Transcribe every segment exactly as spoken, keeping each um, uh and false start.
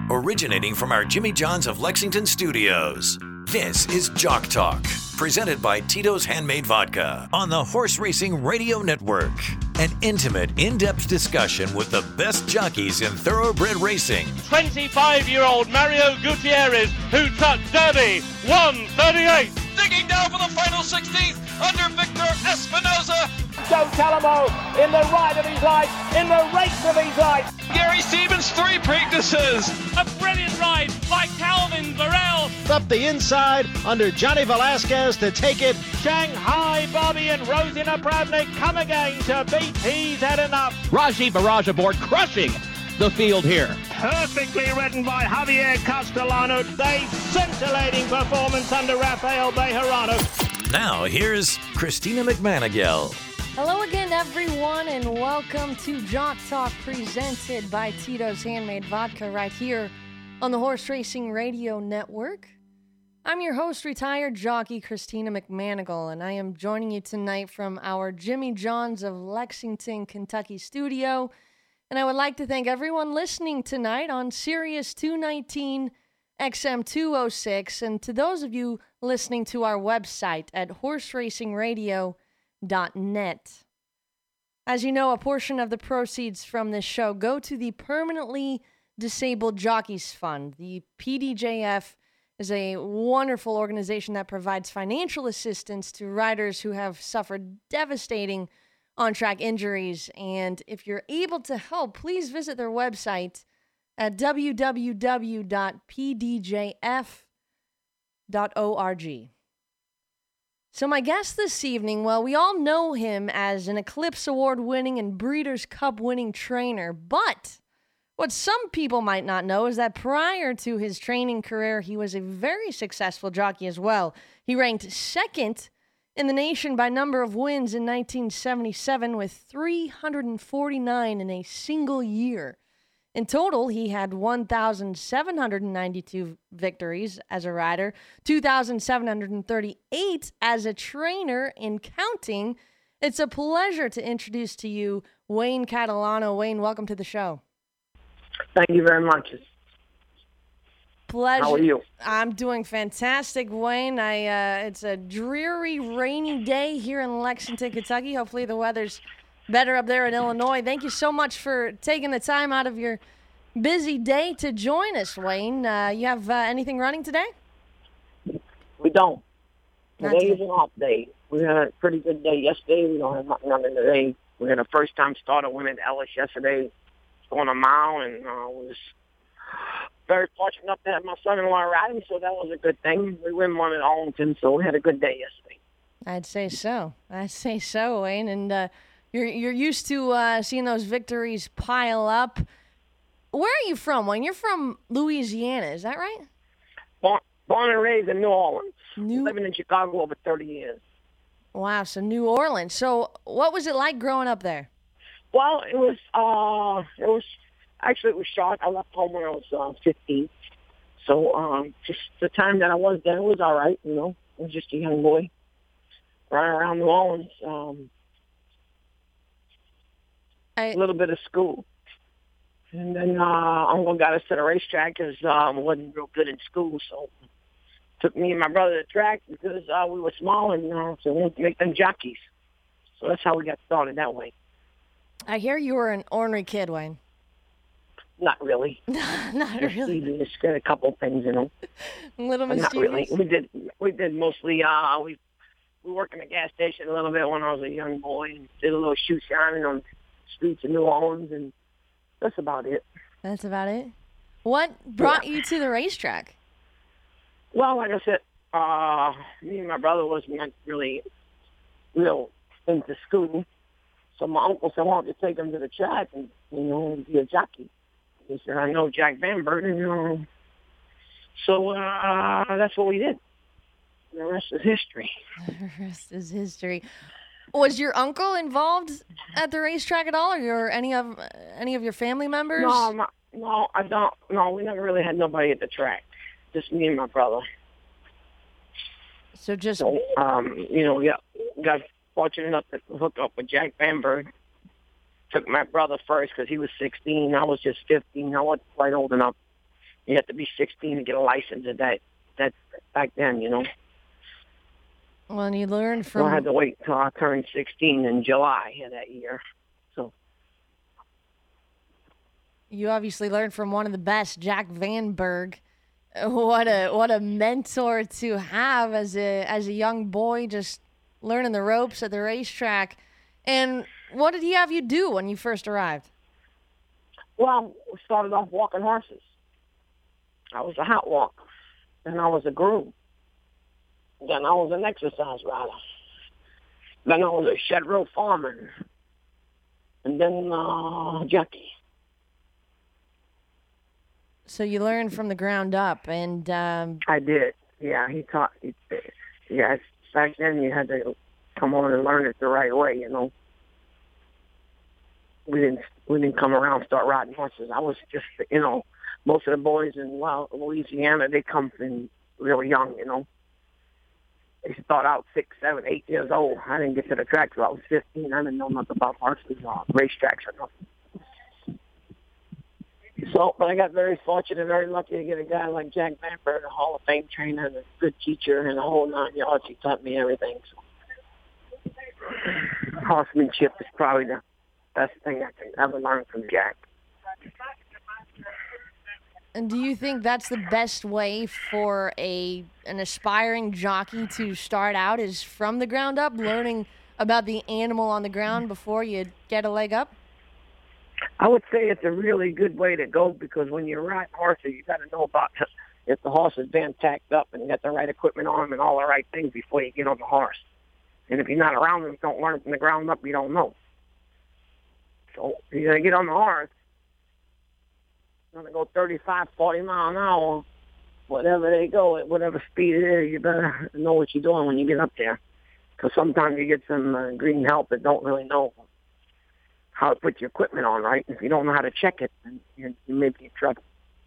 originating from our Jimmy John's of Lexington studios. This is Jock Talk, presented by Tito's Handmade Vodka on the Horse Racing Radio Network. An intimate, in-depth discussion with the best jockeys in thoroughbred racing. twenty-five-year-old Mario Gutierrez, who took Derby one thirty-eight. Digging down for the final sixteenth under Victor Espinoza. Joe Talamo in the ride of his life, in the race of his life. Gary Stevens, three Preaknesses. A brilliant ride by Calvin Varel. Up the inside under Johnny Velasquez to take it. Shanghai Bobby and Rosina Pravnik come again to beat He's Had Enough. Raji Barrage aboard, crushing the field here. Perfectly ridden by Javier Castellano. A scintillating performance under Rafael Bejarano. Now here's Christina McManigal. Hello again, everyone, and welcome to Jock Talk, presented by Tito's Handmade Vodka, right here on the Horse Racing Radio Network. I'm your host, retired jockey Christina McManigal, and I am joining you tonight from our Jimmy John's of Lexington, Kentucky studio. And I would like to thank everyone listening tonight on Sirius two nineteen X M two oh six, and to those of you listening to our website at horse racing radio dot net. As you know, a portion of the proceeds from this show go to the Permanently Disabled Jockeys Fund. The P D J F is a wonderful organization that provides financial assistance to riders who have suffered devastating on-track injuries. And if you're able to help, please visit their website at w w w dot p d j f dot org. So my guest this evening, well, we all know him as an Eclipse Award-winning and Breeders' Cup-winning trainer, but what some people might not know is that prior to his training career, he was a very successful jockey as well. He ranked second in the nation by number of wins in nineteen seventy-seven with three hundred forty-nine in a single year. In total, he had one thousand seven hundred ninety-two victories as a rider, two thousand seven hundred thirty-eight as a trainer, in counting. It's a pleasure to introduce to you Wayne Catalano. Wayne, welcome to the show. Thank you very much. Pleasure. How are you? I'm doing fantastic, Wayne. I uh, it's a dreary, rainy day here in Lexington, Kentucky. Hopefully the weather's better up there in Illinois. Thank you so much for taking the time out of your busy day to join us, Wayne. Uh, you have uh, anything running today? We don't. Not Today is today. an off day. We had a pretty good day yesterday. We don't have nothing running today. We had a first-time starter win at Ellis yesterday, going a mile, and uh, was very fortunate enough to have my son-in-law riding, so that was a good thing. We win one at Arlington, so we had a good day yesterday. I'd say so. I'd say so, Wayne. And uh, you're you're used to uh, seeing those victories pile up. Where are you from, Wayne? You're from Louisiana, is that right? Born, born and raised in New Orleans. New- Living in Chicago over thirty years. Wow, so New Orleans. So what was it like growing up there? Well, it was, uh, it was, actually it was short. I left home when I was uh, fifteen. So um, just the time that I was there was all right, you know. I was just a young boy running around New Orleans. Um, I, a little bit of school. And then uh, Uncle got us to the racetrack because um, wasn't real good in school, so took me and my brother to the track because uh, we were small and uh, so we wanted to make them jockeys. So that's how we got started that way. I hear you were an ornery kid, Wayne. Not really. Not Just really. Just got a couple things, you know. A little But mischievous. not really. We did. We did mostly. Uh, we we worked in the gas station a little bit when I was a young boy, and did a little shoe shining on the streets of New Orleans, and that's about it. That's about it. What brought Yeah. you to the racetrack? Well, like I said, uh, me and my brother was not really real into school, so my uncle said I wanted to take him to the track and, you know, and be a jockey. He said, I know Jack Van Burden, you know. So uh, that's what we did. The rest is history. The rest is history. Was your uncle involved at the racetrack at all, or your, any of any of your family members? No, my, no, I don't. No, we never really had nobody at the track. Just me and my brother. So just So, um, you know, we got, got fortunate enough to hook up with Jack Bamberg. Took my brother first because he was sixteen. I was just fifteen. I wasn't quite old enough. You had to be sixteen to get a license at that, that back then, you know. Well, and you learned from... So I had to wait until I turned sixteen in July of that year. So you obviously learned from one of the best, Jack Vanberg. What a what a mentor to have as a as a young boy, just learning the ropes at the racetrack. And what did he have you do when you first arrived? Well, we started off walking horses. I was a hot walk. Then I was a groom. Then I was an exercise rider. Then I was a shed row foreman. And then uh, jockey. So you learned from the ground up, and um... I did. Yeah, he taught. He, yeah, back then you had to come on and learn it the right way. You know, we didn't we didn't come around and start riding horses. I was just, you know, most of the boys in well, Louisiana, they come from really young. You know, they start out six, seven, eight years old. I didn't get to the track till I was fifteen. I didn't know nothing about horses or racetracks or nothing. So, but I got very fortunate, very lucky to get a guy like Jack Vanberg, a Hall of Fame trainer, and a good teacher, and a whole nine yards. He taught me everything. So, horsemanship is probably the best thing I can ever learn from Jack. And do you think that's the best way for a an aspiring jockey to start out, is from the ground up, learning about the animal on the ground before you get a leg up? I would say it's a really good way to go, because when you're riding horses, you got to know about if the horse is been tacked up and got the right equipment on him and all the right things before you get on the horse. And if you're not around them, don't learn from the ground up, you don't know. So you're going to get on the horse, you're going to go thirty-five, forty miles an hour, whatever they go, at whatever speed it is, you better know what you're doing when you get up there. Because sometimes you get some uh, green help that don't really know how to put your equipment on right. If you don't know how to check it, then you, you may be in trouble.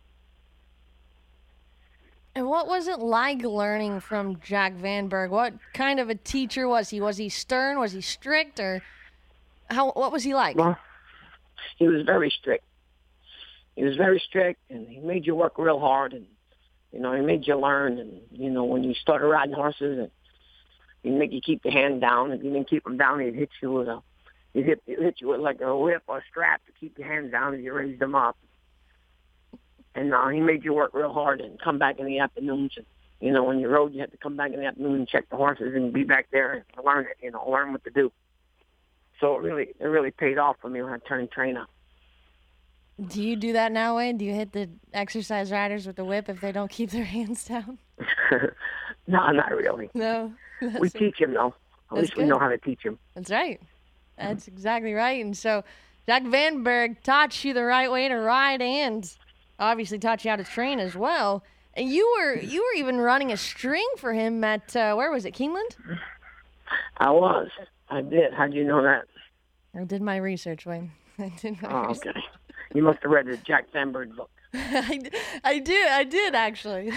And what was it like learning from Jack Vanberg? What kind of a teacher was he? Was he stern? Was he strict? Or how? What was he like? Well, he was very strict. He was very strict, and he made you work real hard, and, you know, he made you learn. And, you know, when you started riding horses, and he'd make you keep your hand down. If you didn't keep them down, he'd hit you with a He'd hit, he'd hit you with like a whip or a strap to keep your hands down as you raised them up. And uh, he made you work real hard and come back in the afternoons. And, you know, when you rode, you had to come back in the afternoon and check the horses and be back there and learn it, you know, learn what to do. So it really, it really paid off for me when I turned trainer. Do you do that now, Wayne? Do you hit the exercise riders with the whip if they don't keep their hands down? No, not really. No. We teach them, though. At least we know how to teach them. That's right. That's exactly right. And so Jack Vanberg taught you the right way to ride, and obviously taught you how to train as well. And you were you were even running a string for him at, uh, where was it, Keeneland? I was. I did. How'd you know that? I did my research, Wayne. I did my oh, research. Okay. You must have read the Jack Vanberg book. I, I did. I did, actually.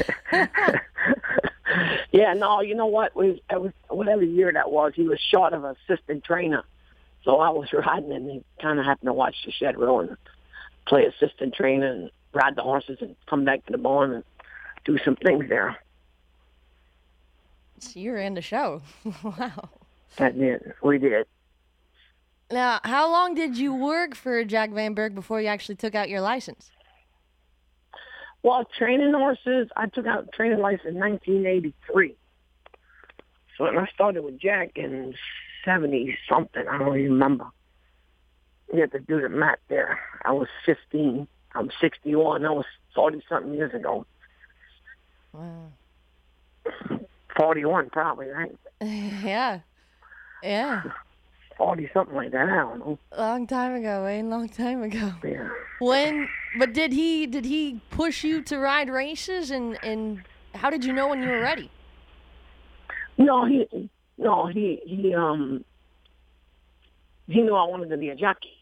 Yeah, no, you know what? We, it was, whatever year that was, he was short of an assistant trainer. So I was riding, and he kind of happened to watch the shed row and play assistant trainer and ride the horses and come back to the barn and do some things there. So you were in the show. Wow. That did. We did. Now, how long did you work for Jack Vanberg before you actually took out your license? Well, training horses, I took out training license in nineteen eighty-three. So when I started with Jack in seventy-something, I don't even remember. You have to do the math there. I was fifteen. I'm sixty-one. That was forty-something years ago. Wow. forty-one probably, right? Yeah. Yeah. forty-something like that. I don't know. Long time ago, Wayne. Long time ago. Yeah. When, but did he did he push you to ride races, and, and how did you know when you were ready? No, he no he he um he knew I wanted to be a jockey.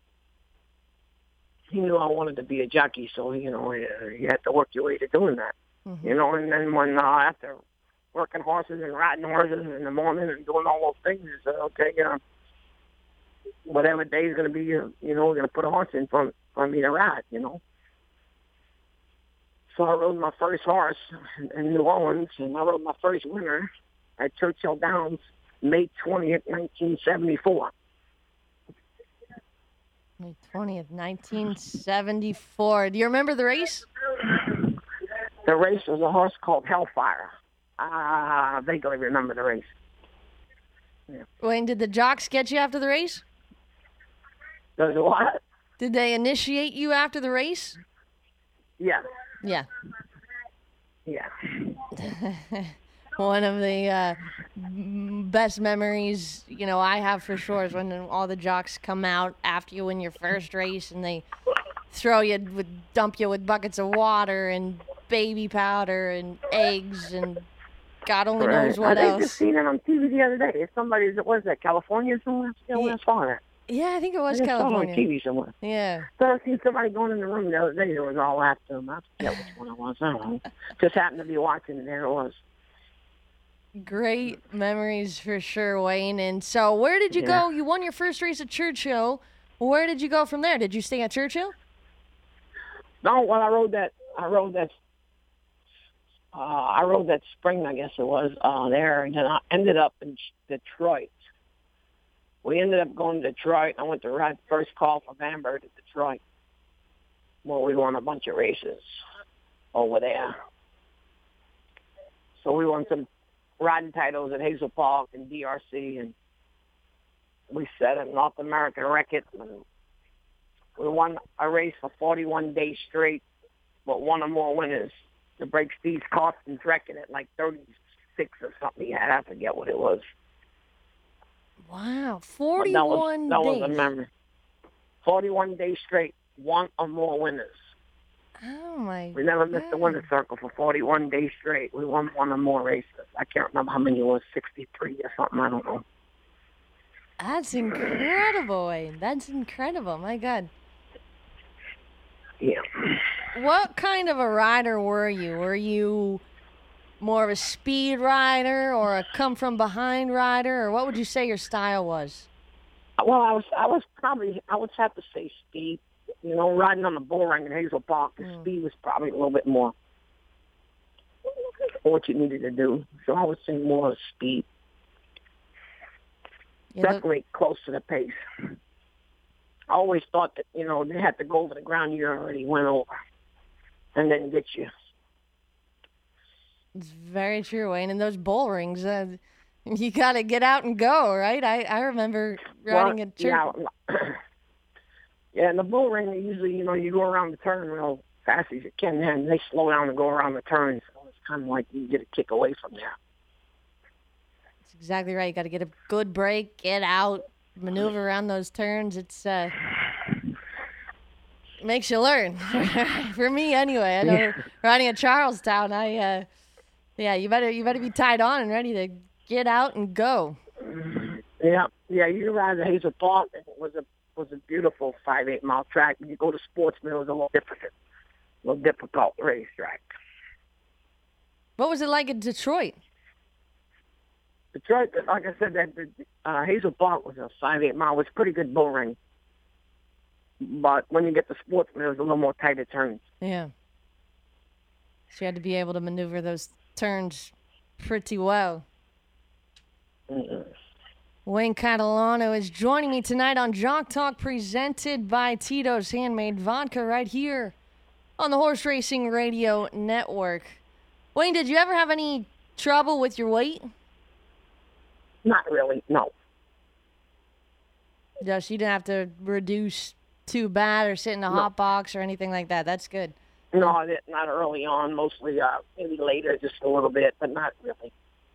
He knew I wanted to be a jockey, so you know you had to work your way to doing that. Mm-hmm. You know, and then when uh, after working horses and riding horses in the morning and doing all those things, he said, okay, you know, whatever day is going to be, you know, we're going to put a horse in for, for me to ride, you know. So I rode my first horse in New Orleans, and I rode my first winner at Churchill Downs, May twentieth, nineteen seventy-four. May twentieth, nineteen seventy-four. Do you remember the race? The race was a horse called Hellfire. Ah, I vaguely remember the race. Yeah. Wayne, did the jocks get you after the race? Does it what? Did they initiate you after the race? Yeah. Yeah. Yeah. One of the uh, best memories, you know, I have for sure is when all the jocks come out after you win your first race and they throw you, with, dump you with buckets of water and baby powder and eggs and God only right. knows what I else. I just seen it on T V the other day. Somebody, what was that, California or somewhere? Yeah, yeah. I saw that. Yeah, I think it was I California. saw it on T V somewhere. Yeah. So I seen somebody going in the room the other day that was all after him. I forget which one it was. I don't know. Just happened to be watching, and there it was. Great memories for sure, Wayne. And so where did you Yeah. go? You won your first race at Churchill. Where did you go from there? Did you stay at Churchill? No, well, I rode that. I rode that. Uh, I rode that spring, I guess it was, uh, there, and then I ended up in Detroit. We ended up going to Detroit. I went to ride first call from Hamburg to Detroit. Well, we won a bunch of races over there. So we won some riding titles at Hazel Park and D R C, and we set a North American record. And we won a race for forty-one days straight, but one or more winners to break Steve Carson's record at like thirty-six or something he had. I forget what it was. Wow, But forty-one that was, that days. was a memory. forty-one days straight, one or more winners. Oh, my We never missed the God. winner's circle for forty-one days straight. We won one or more races. I can't remember how many it was, sixty-three or something. I don't know. That's incredible, Wayne. That's incredible. My God. Yeah. What kind of a rider were you? Were you more of a speed rider or a come-from-behind rider, or what would you say your style was? Well, I was I was probably, I would have to say speed. You know, riding on the bull ring in Hazel Park, the Mm. speed was probably a little bit more what you needed to do. So I would say more speed. You look- Definitely close to the pace. I always thought that, you know, they had to go over the ground you already went over and then get you. It's very true, Wayne. And those bull rings, uh, you got to get out and go, right? I, I remember riding Well, at church. Yeah, yeah, in the bull ring, usually, you know, you go around the turn real fast as you can, and they slow down and go around the turn. So it's kind of like you get a kick away from there. That's exactly right. You got to get a good break, get out, maneuver around those turns. It's uh, makes you learn. For me, anyway. I know Yeah. riding at Charlestown, I uh, yeah, you better you better be tied on and ready to get out and go. Yeah, yeah, you ride the Hazel Park, and it was a was a beautiful five eight mile track. When you go to Sportsman, it was a little difficult, a little difficult racetrack. What was it like in Detroit? Detroit, like I said, that the, uh, Hazel Park was a five eight mile. It was a pretty good bull ring. But when you get to Sportsman, it was a little more tighter turns. Yeah. So you had to be able to maneuver those turns pretty well. Mm-mm. Wayne Catalano is joining me tonight on Jock Talk, presented by Tito's Handmade Vodka, right here on the Horse Racing Radio Network. Wayne, did you ever have any trouble with your weight? Not really, no. Just you didn't have to reduce too bad or sit in a No. hot box or anything like that. That's good. No, I didn't, not early on. Mostly, uh, maybe later, just a little bit, but not really.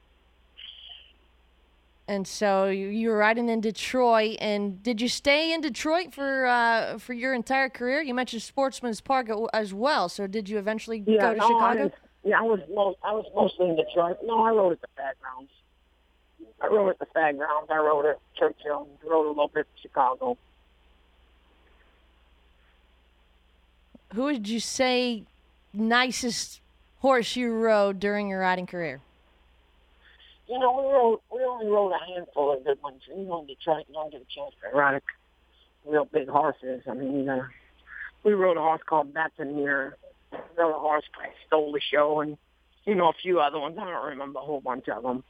And so you, you were riding in Detroit, and did you stay in Detroit for uh, for your entire career? You mentioned Sportsman's Park as well. So did you eventually Yeah, go to no, I Chicago? didn't- yeah, I was most, I was mostly in Detroit. No, I rode at the fairgrounds. I rode at the fairgrounds. I rode at Churchill. I rode a little bit in Chicago. Who would you say nicest horse you rode during your riding career? You know, we rode, we only rode a handful of good ones. You know, in Detroit, you don't get a chance to ride a real big horses. I mean, uh, we rode a horse called Bataneer. Vanilla Horse guy stole the show, and you know a few other ones. I don't remember a whole bunch of them.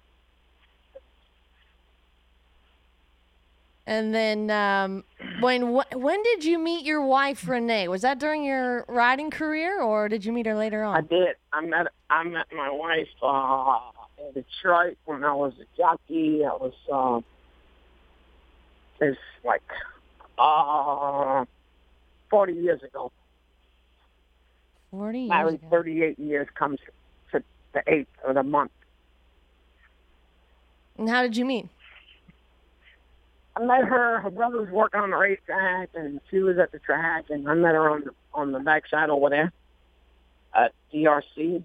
And then um, when wh- when did you meet your wife, Renee? Was that during your riding career, or did you meet her later on? I did. I met I met my wife uh, in Detroit when I was a jockey. I was uh, it's like uh, forty years ago. Forty years Married ago. thirty-eight years comes to the eighth of the month. And how did you meet? I met her. Her brother was working on the racetrack, and she was at the track, and I met her on the on the backside over there at D R C,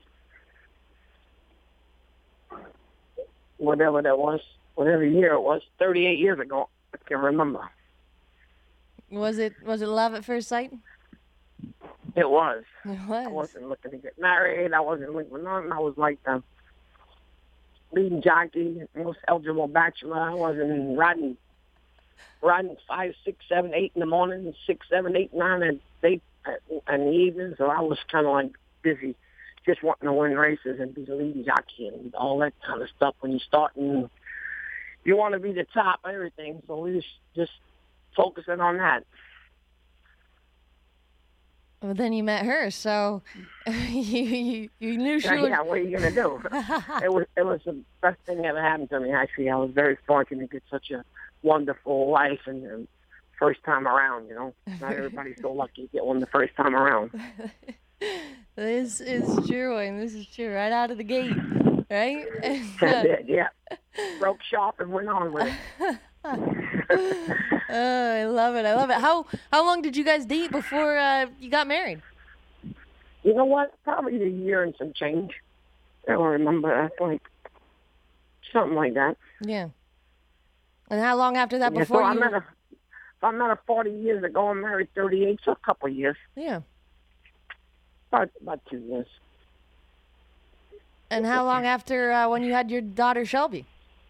whatever that was, whatever year it was, thirty-eight years ago. I can remember. Was it was it love at first sight? It was. It I was. wasn't looking to get married. I wasn't looking for nothing. I was like the leading jockey, most eligible bachelor. I wasn't riding. Riding five, six, seven, eight in the morning, six, seven, eight, nine at eight in the evening. So I was kind of like busy, just wanting to win races and be the leading jockey and all that kind of stuff. When you start and you want to be the top of everything, so we was just focusing on that. Well, then you met her, so you you, you knew she Yeah, was. yeah, what are you gonna do? it was it was the best thing that ever happened to me. Actually, I was very fortunate to get such a wonderful wife and, and first time around. You know, not everybody's so lucky to get one the first time around. This is true, and this is true right out of the gate, right? That's it, yeah. Broke shop and went on with it. Oh, I love it. I love it. How how long did you guys date before uh, you got married? You know what? Probably a year and some change. I don't remember. That's like something like that. Yeah. And how long after that Yeah, before so I you? met her. I met her forty years ago. I'm married thirty-eight, so a couple of years. Yeah. About about two years. And how long after uh, when you had your daughter Shelby?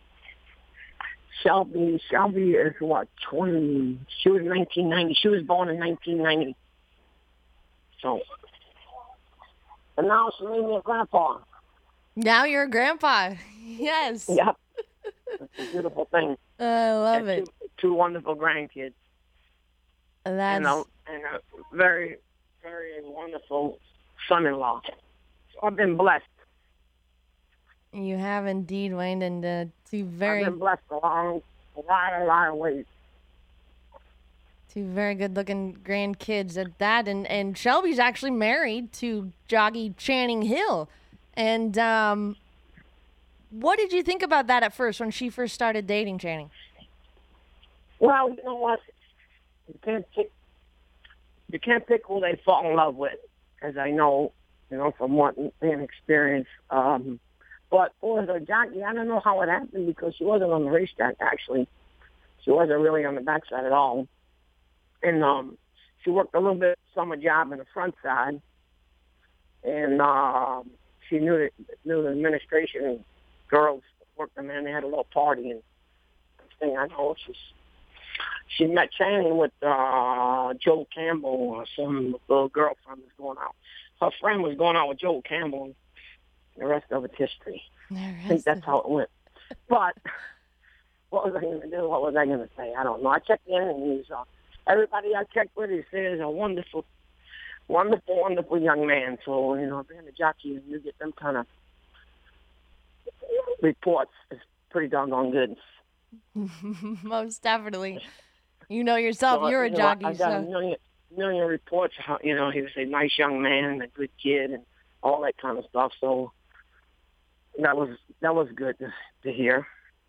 Shelby, Shelby is what, twenty, she was nineteen ninety. She was born in nineteen ninety. So, and now she made me a grandpa. Now you're a grandpa. Yes. Yep. It's a beautiful thing. I love And it. Two, two wonderful grandkids. That's And a, and a very, very wonderful son-in-law. So I've been blessed. you have indeed, Wayne, and uh, two very I've been blessed along a lot, a lot of ways. two very good-looking grandkids at that, and and Shelby's actually married to jockey Channing Hill. And um, what did you think about that at first when she first started dating Channing? Well, you know what? You can't pick. You can't pick who they fall in love with, as I know, you know, from what being experience. Um, but for the jockey, I don't know how it happened because she wasn't on the racetrack. Actually, she wasn't really on the backside at all, and um, she worked a little bit summer job in the front side, and um, she knew that knew the administration girls working there, and they had a little party and thing. I know she's. She met Channing with uh, Joe Campbell or some little girlfriend was going out. Her friend was going out with Joe Campbell. And the rest of it's history. I think that's how it went. But what was I going to do? What was I going to say? I don't know. I checked in, and he's uh, everybody I checked with, he says a wonderful, wonderful, wonderful young man. So you know, being a jockey and you get them kind of reports is pretty doggone good. Most definitely. You know yourself, So, you're a you know, jockey, I got a so million, million reports. How, you know, he was a nice young man and a good kid and all that kind of stuff. So that was that was good to, to hear.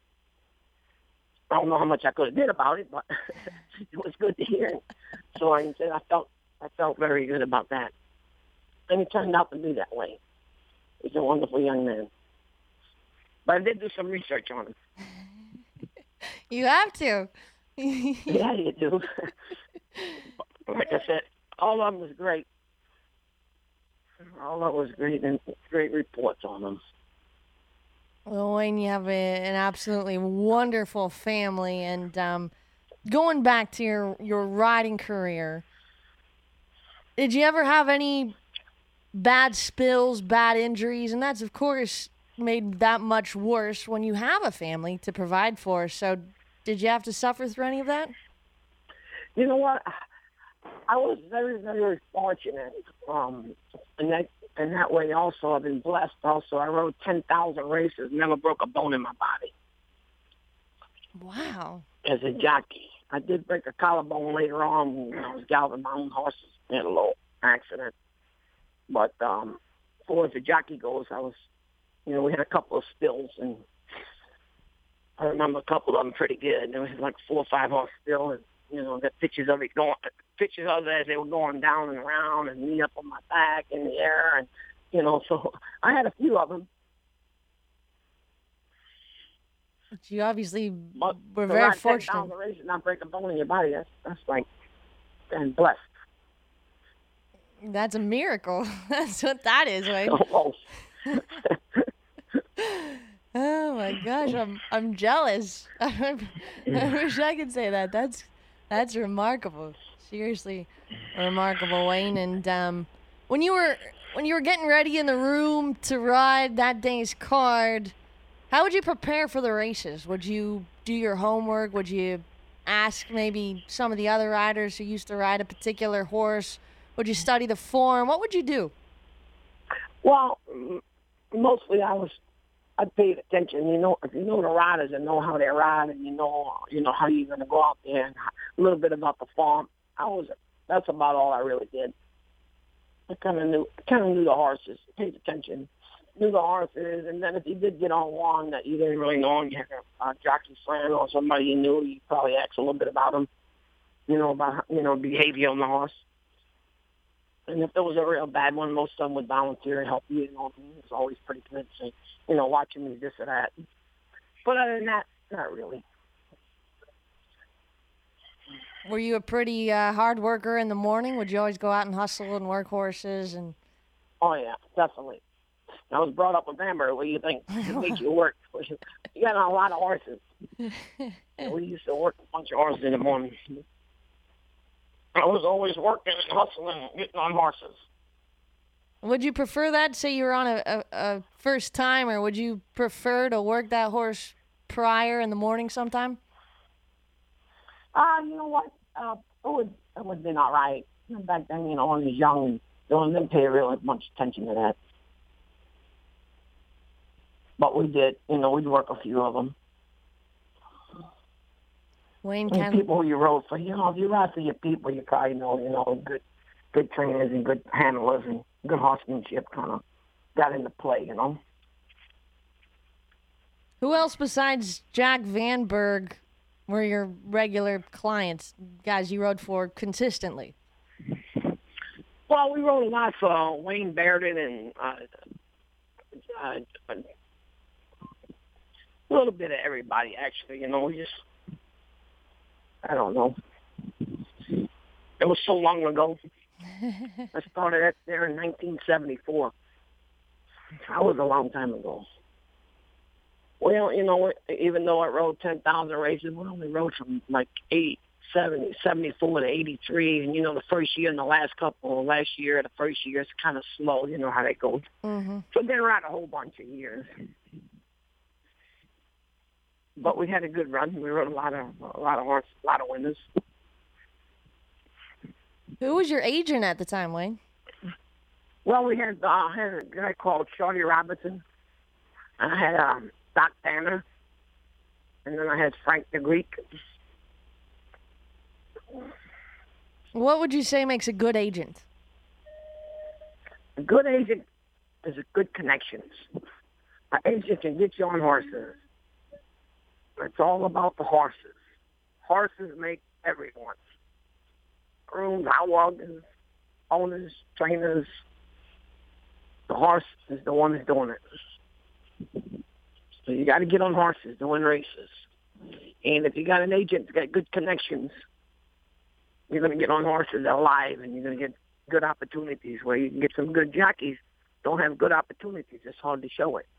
I don't know how much I could have did about it, but it was good to hear. So I said I felt I felt very good about that, and it turned out to be that way. He's a wonderful young man. But I did do some research on him. you have to. Yeah, you do. Like I said, all of them was great. All of it was great and great reports on them. Well, Wayne, you have a, an absolutely wonderful family, and um, going back to your, your riding career, did you ever have any bad spills, bad injuries, and that's, of course, made that much worse when you have a family to provide for. So did you have to suffer through any of that? You know what? I was very, very fortunate. Um, and that and that way also I've been blessed also. I rode ten thousand races, never broke a bone in my body. Wow. As a jockey. I did break a collarbone later on when I was galloping my own horses in a little accident. But um, as far as the jockey goes, I was, you know, we had a couple of spills, and I remember a couple of them pretty good. There was like four or five horse spill, and, you know, got pictures of it going, pictures of it as they were going down and around, and me up on my back in the air, and, you know, so I had a few of them. You obviously But were very fortunate. ten thousand races, not break a bone in your body, that's, that's like, and blessed. That's a miracle. That's what that is, Wayne. Almost. Oh my gosh, I'm I'm jealous. I wish I could say that. That's that's remarkable. Seriously, remarkable, Wayne. And um, when you were when you were getting ready in the room to ride that day's card, how would you prepare for the races? Would you do your homework? Would you ask maybe some of the other riders who used to ride a particular horse? Would you study the form? What would you do? Well, mostly I was, I paid attention. You know, if you know the riders and know how they ride, and you know, you know how you're going to go out there, and a little bit about the farm. I was, that's about all I really did. I kind of knew, kind of knew the horses, paid attention, knew the horses, and then if you did get on one that you didn't really know, and you had a, a jockey friend or somebody you knew, you probably asked a little bit about them, you know, about, you know, behavior on the horse. And if there was a real bad one, most of them would volunteer and help you. You know, it was always pretty convincing, you know, watching me this or that. But other than that, not really. Were you a pretty uh, hard worker in the morning? Would you always go out and hustle and work horses? And Oh, yeah, definitely. I was brought up with Amber. What do you think? It makes you work. You got a lot of horses. We used to work a bunch of horses in the morning. I was always working and hustling and getting on horses. Would you prefer that, say you were on a, a, a first time, or would you prefer to work that horse prior in the morning sometime? Uh, you know what? Uh, it would it would have been all right. Back then, you know, when I was young, and you didn't pay really much attention to that. But we did. You know, we'd work a few of them. Wayne And Ken- people who you rode for, you know, if you ride for your people, you probably know, you know, good, good trainers and good handlers and good horsemanship kind of got into play, you know. Who else besides Jack Vanberg were your regular clients, guys you rode for consistently? Well, we rode a lot for Wayne Bairden and uh, uh, a little bit of everybody, actually. You know, we just, I don't know. It was so long ago. I started at there in nineteen seventy-four. That was a long time ago. Well, you know, even though I rode ten thousand races, we only rode from like eight, seventy, seventy-four to eighty-three. And, you know, the first year and the last couple, last year, the first year, it's kind of slow. You know how that goes. Mm-hmm. So then ride a whole bunch of years. But we had a good run. We rode a lot of a lot of horses, a lot of winners. Who was your agent at the time, Wayne? Well, we had, uh, had a guy called Shorty Robertson. I had um, Doc Tanner. And then I had Frank the Greek. What would you say makes a good agent? A good agent is a good connections. An agent can get you on horses. It's all about the horses. Horses make everyone. Grooms, outwalkers, owners, trainers. The horse is the one that's doing it. So you got to get on horses to win races. And if you got an agent that's got good connections, you're going to get on horses that are live, and you're going to get good opportunities where you can get some good jockeys. Don't have good opportunities. It's hard to show it.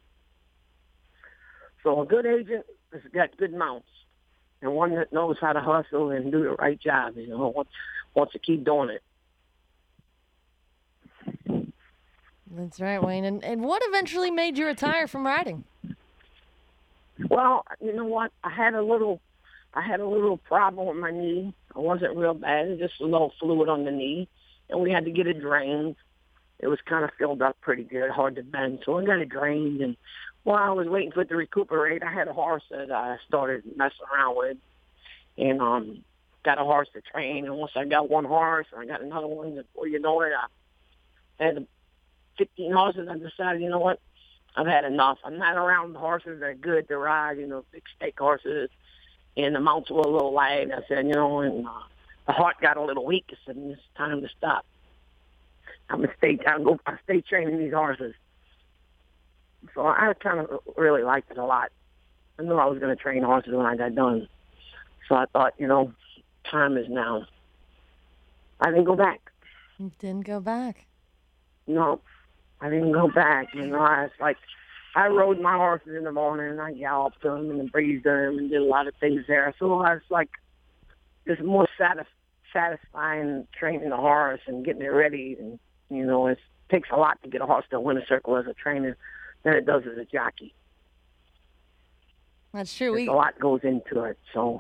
So a good agent has got good mounts, and one that knows how to hustle and do the right job, you know, wants, wants to keep doing it. That's right, Wayne. And, and what eventually made you retire from riding? Well, you know what? I had a little, I had a little problem with my knee. It wasn't real bad. It was just a little fluid on the knee, and we had to get it drained. It was kind of filled up pretty good, hard to bend. So I got it drained, and while I was waiting for it to recuperate, I had a horse that I started messing around with, and um, got a horse to train. And once I got one horse, and I got another one, before you know it, I had fifteen horses. I decided, you know what, I've had enough. I'm not around the horses that are good to ride, you know, big stake horses, and the mounts were a little light. I said, you know, and uh, the heart got a little weak. I said, it's time to stop. I'm gonna stay down, go, I stay training these horses. So I kind of really liked it a lot. I knew I was going to train horses when I got done. So I thought, you know, time is now. I didn't go back. You didn't go back? No, I didn't go back. You know, I was like, I rode my horses in the morning, and I galloped them and breezed them and did a lot of things there. So I was like, it's more satis- satisfying training the horse and getting it ready. And, you know, it takes a lot to get a horse to win a circle as a trainer than it does as a jockey. That's true. We, a lot goes into it, so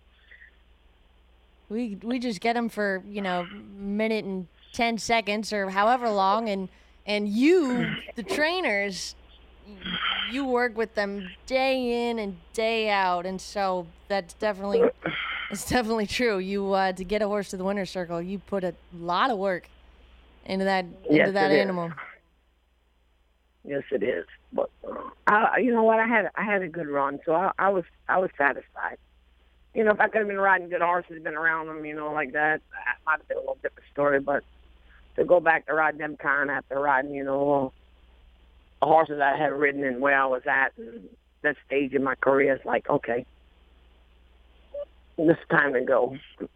we we just get them for, you know, minute and ten seconds or however long, and and you, the trainers, you work with them day in and day out, and so that's definitely it's definitely true. You uh, to get a horse to the winner's circle, you put a lot of work into that into yes, that animal. Is. Yes, it is. But uh, I, you know what? I had I had a good run, so I, I was I was satisfied. You know, if I could have been riding good horses, been around them, you know, like that, that might have been a little different story. But to go back to ride them kind after riding, you know, the horses I had ridden and where I was at, and that stage in my career, it's like, okay, it's time to go.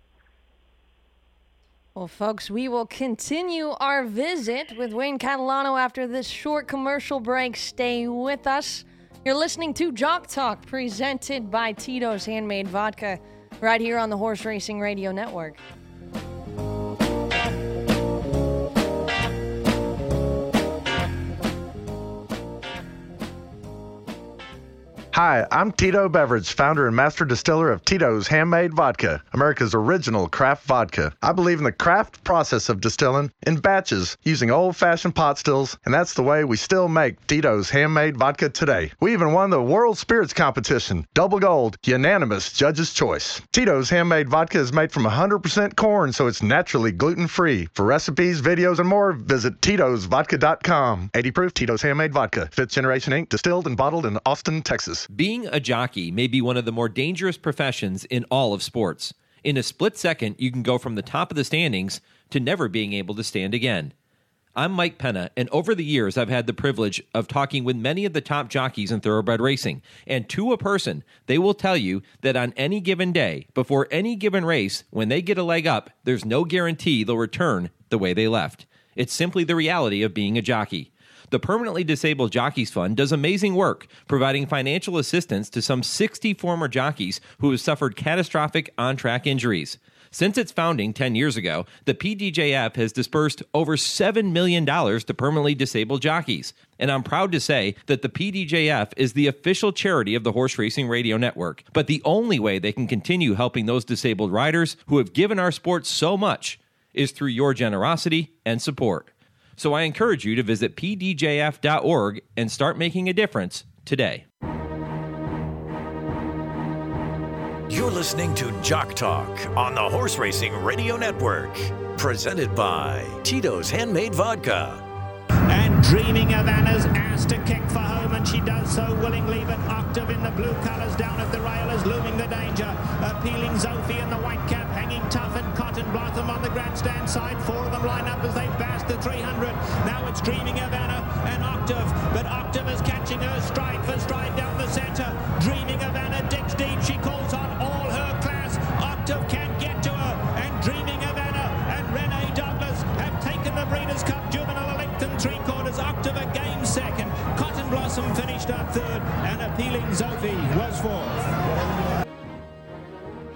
Well, folks, we will continue our visit with Wayne Catalano after this short commercial break. Stay with us. You're listening to Jock Talk, presented by Tito's Handmade Vodka, right here on the Horse Racing Radio Network. Hi, I'm Tito Beverage, founder and master distiller of Tito's Handmade Vodka, America's original craft vodka. I believe in the craft process of distilling in batches using old-fashioned pot stills, and that's the way we still make Tito's Handmade Vodka today. We even won the World Spirits Competition, double gold, unanimous judge's choice. Tito's Handmade Vodka is made from one hundred percent corn, so it's naturally gluten-free. For recipes, videos, and more, visit Titos Vodka dot com. eighty proof Tito's Handmade Vodka, fifth Generation Incorporated, distilled and bottled in Austin, Texas. Being a jockey may be one of the more dangerous professions in all of sports. In a split second, you can go from the top of the standings to never being able to stand again. I'm Mike Penna, and over the years, I've had the privilege of talking with many of the top jockeys in thoroughbred racing. And to a person, they will tell you that on any given day, before any given race, when they get a leg up, there's no guarantee they'll return the way they left. It's simply the reality of being a jockey. The Permanently Disabled Jockeys Fund does amazing work, providing financial assistance to some sixty former jockeys who have suffered catastrophic on-track injuries. Since its founding ten years ago, the P D J F has dispersed over seven million dollars to permanently disabled jockeys. And I'm proud to say that the P D J F is the official charity of the Horse Racing Radio Network. But the only way they can continue helping those disabled riders who have given our sport so much is through your generosity and support. So I encourage you to visit P D J F dot org and start making a difference today. You're listening to Jock Talk on the Horse Racing Radio Network, presented by Tito's Handmade Vodka. And Dreaming of Anna's asked to kick for home, and she does so willingly, but Octave in the blue colours down at the rail is looming the danger. Appealing Zophie in the white cap, hanging tough, and Cotton Blossom on the grandstand side. Four of them line up as they pass the three hundred. Now it's Dreaming of Anna and Octave, but Octave is catching her stride for stride down the centre. Dreaming of Anna digs deep, she calls on all her class. Octave can get to her, and Dreaming of Anna and Renee Douglas have taken the Breeders' Cup Juvenile a length and three quarters. Octave a game second. Cotton Blossom finished up third, and Appealing Zophie was fourth.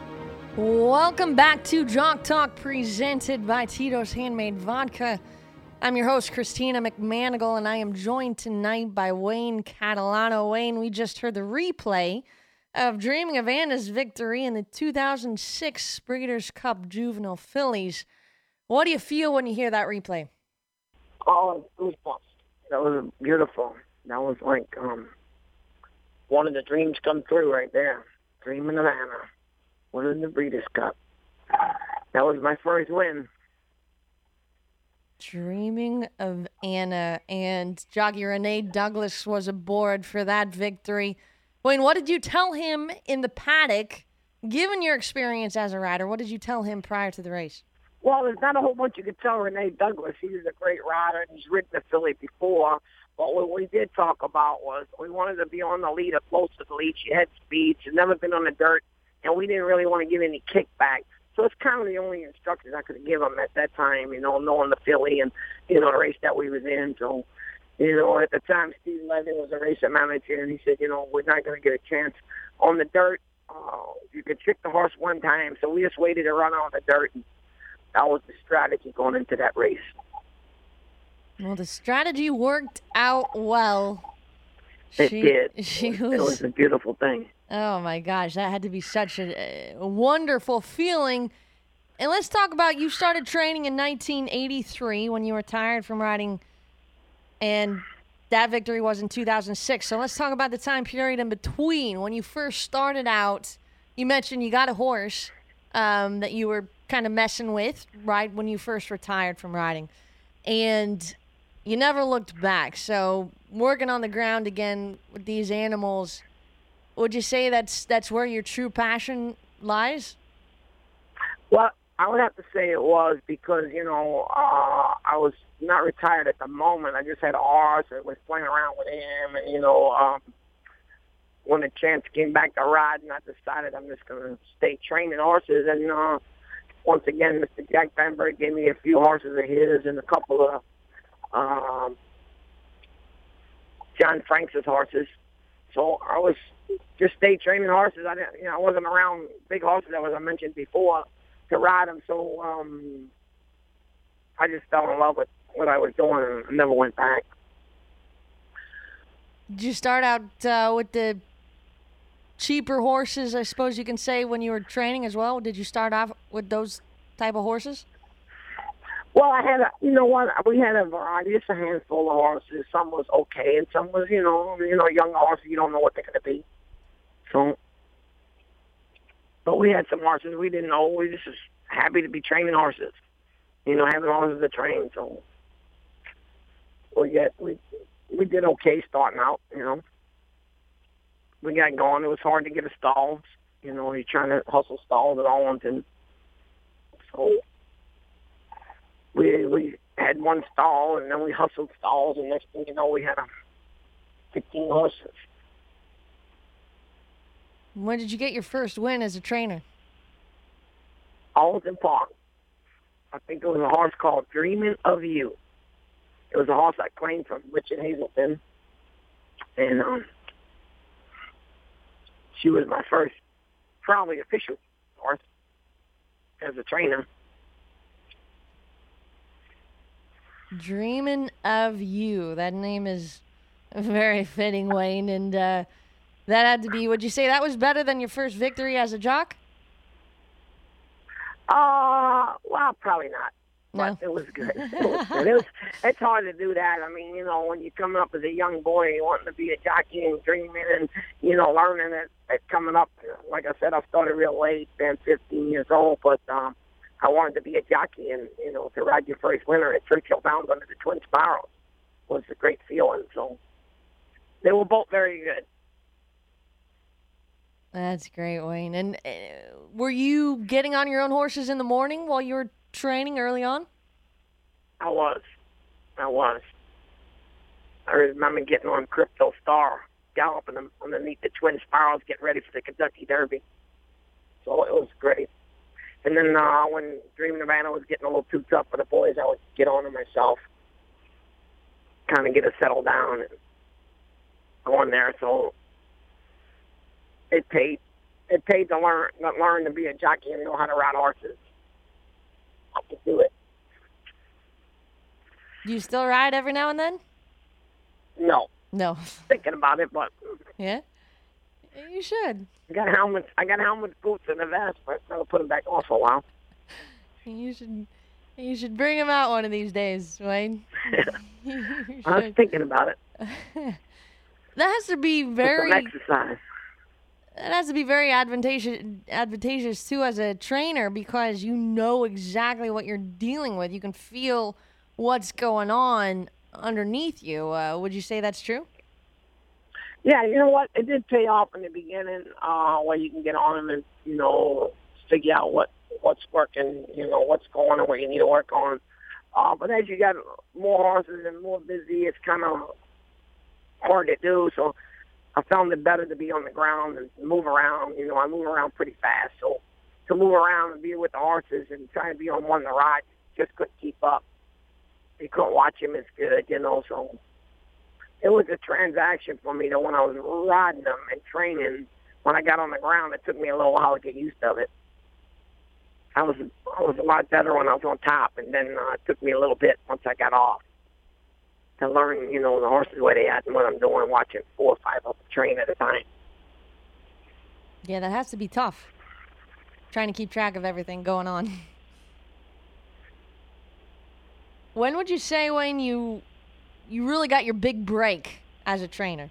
Welcome back to Jock Talk, presented by Tito's Handmade Vodka. I'm your host, Christina McManigal, and I am joined tonight by Wayne Catalano. Wayne, we just heard the replay of Dreaming of Anna's victory in the two thousand six Breeders' Cup Juvenile Fillies. What do you feel when you hear that replay? Oh, goosebumps. That was beautiful. That was like um, one of the dreams come true right there. Dreaming of Anna, winning the Breeders' Cup. That was my first win. Dreaming of Anna, and jockey Renee Douglas was aboard for that victory. Wayne, what did you tell him in the paddock, given your experience as a rider? What did you tell him prior to the race? Well, there's not a whole bunch you could tell Renee Douglas. He's a great rider, and he's ridden the filly before. But what we did talk about was we wanted to be on the lead or close to the lead. She had speed. She's never been on the dirt, and we didn't really want to give any kickback. So it's kind of the only instructions I could give him at that time, you know, knowing the filly and, you know, the race that we was in. So, you know, at the time, Steve Levin was a racing manager, and he said, you know, we're not going to get a chance on the dirt. Uh, you could trick the horse one time, so we just waited to run on the dirt, and that was the strategy going into that race. Well, the strategy worked out well. It she, did. She was, it was a beautiful thing. Oh, my gosh. That had to be such a, a wonderful feeling. And let's talk about you started training in nineteen eighty-three when you retired from riding, and that victory was in two thousand six. So let's talk about the time period in between. When you first started out, you mentioned you got a horse um, that you were kind of messing with right when you first retired from riding. And you never looked back. So working on the ground again with these animals, would you say that's that's where your true passion lies? Well, I would have to say it was because, you know, uh, I was not retired at the moment. I just had a horse and was playing around with him. And, you know, um, when the chance came back to ride, and I decided I'm just going to stay training horses. And, uh, once again, Mister Jack Bamberg gave me a few horses of his and a couple of um, John Franks' horses. So I was just stay training horses. I didn't, you know, I wasn't around big horses, as I mentioned before, to ride them. So um, I just fell in love with what I was doing and never went back. Did you start out uh, with the cheaper horses, I suppose you can say, when you were training as well? Did you start off with those type of horses? Well, I had, a, you know what, we had a variety, just a handful of horses. Some was okay, and some was, you know, you know, young horses, you don't know what they're going to be. So, but we had some horses we didn't know. We just was happy to be training horses, you know, having horses to train. So, we get, we, we did okay starting out, you know. We got going. It was hard to get a stall. You know, you're trying to hustle stalls at Arlington. So we we had one stall, and then we hustled stalls, and next thing you know, we had a fifteen horses. When did you get your first win as a trainer? Arlington Park. I think it was a horse called Dreaming of You. It was a horse I claimed from Richard Hazelton, and um, she was my first, probably official horse as a trainer. Dreaming of You. That name is very fitting, Wayne. And uh, that had to be, would you say that was better than your first victory as a jock? Uh, well, probably not. No. But it was good. It was good. It was, it's hard to do that. I mean, you know, when you're coming up as a young boy, you wanting to be a jockey and dreaming and, you know, learning it, it coming up. Like I said, I started real late, then fifteen years old, but um, I wanted to be a jockey and, you know, to ride your first winner at Churchill Downs under the Twin Sparrows was a great feeling. So they were both very good. That's great, Wayne. And uh, were you getting on your own horses in the morning while you were training early on? I was. I was. I remember getting on Crypto Star, galloping them underneath the Twin Sparrows, getting ready for the Kentucky Derby. So it was great. And then uh, when Dreaming of Anna was getting a little too tough for the boys, I would get on them myself, kind of get us settled down and go in there. So it paid. It paid to learn, learn to be a jockey and know how to ride horses. I could do it. Do you still ride every now and then? No. No. Thinking about it, but Yeah? You should. I got helmets. I got helmets, boots, and a vest, but I'll put them back on for a while. You should you should bring him out one of these days, Wayne. You I was should. thinking about it. That has to be very Some exercise. that has to be very advantageous advantageous too as a trainer, because you know exactly what you're dealing with. You can feel what's going on underneath you. Uh, would you say that's true? Yeah, you know what? It did pay off in the beginning, uh, where you can get on them and, you know, figure out what, what's working, you know, what's going on, what you need to work on. Uh, but as you got more horses and more busy, it's kind of hard to do. So I found it better to be on the ground and move around. You know, I move around pretty fast. So to move around and be with the horses and try to be on one of the rides, just couldn't keep up. You couldn't watch him as good, you know, so it was a transaction for me that when I was riding them and training, when I got on the ground, it took me a little while to get used to it. I was I was a lot better when I was on top, and then uh, it took me a little bit once I got off to learn, you know, the horses where they at and what I'm doing, watching four or five of them train at a time. Yeah, that has to be tough. Trying to keep track of everything going on. When would you say, Wayne, you you really got your big break as a trainer?